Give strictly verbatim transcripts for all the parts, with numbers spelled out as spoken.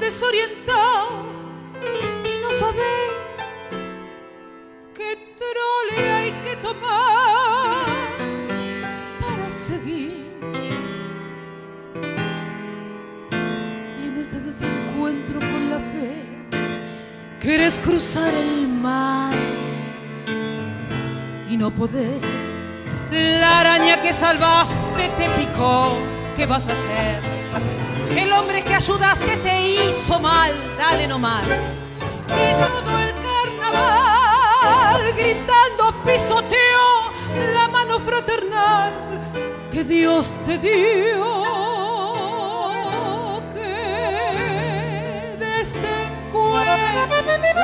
desorientado y no sabes qué trole hay que tomar para seguir. Y en ese desencuentro con la fe quieres cruzar el mar y no podés. La araña que salvaste te picó, ¿qué vas a hacer? El hombre que ayudaste te hizo mal, dale nomás. Y todo el carnaval gritando pisoteó la mano fraternal que Dios te dio. Que desencuentro,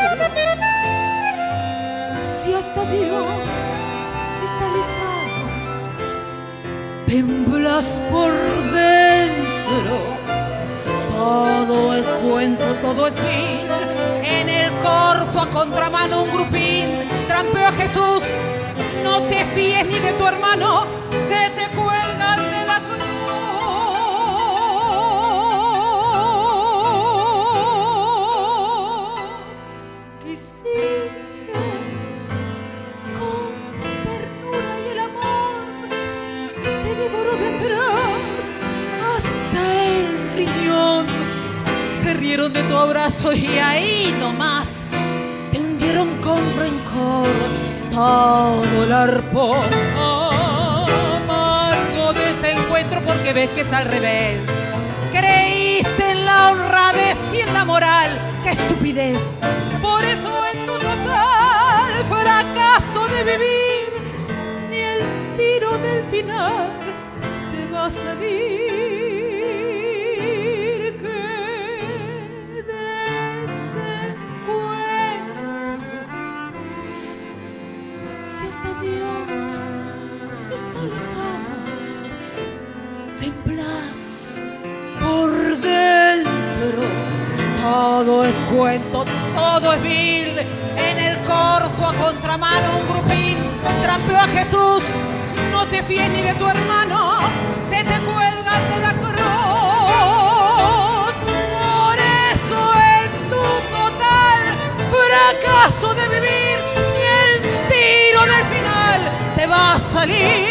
si hasta Dios está lejano, temblas por dentro. Todo es cuento, todo es vil. En el corso a contramano un grupín trampeó a Jesús. No te fíes ni de tu hermano, se te cuelgan de la cruz. Quisiste con ternura y el amor te devoró de atrás hasta el riñón. Se rieron de tu abrazo y ahí nomás te hundieron con rencor todo el arpón. Amargo desencuentro porque ves que es al revés. Creíste en la honradez y en la moral. ¡Qué estupidez! Por eso en tu total fracaso de vivir ni el tiro del final te va a salir. Todo es cuento, todo es vil. En el corso a contramano un grupín trampeó a Jesús. No te fíes ni de tu hermano, se te cuelgan de la cruz. Por eso en tu total fracaso de vivir ni el tiro del final te va a salir.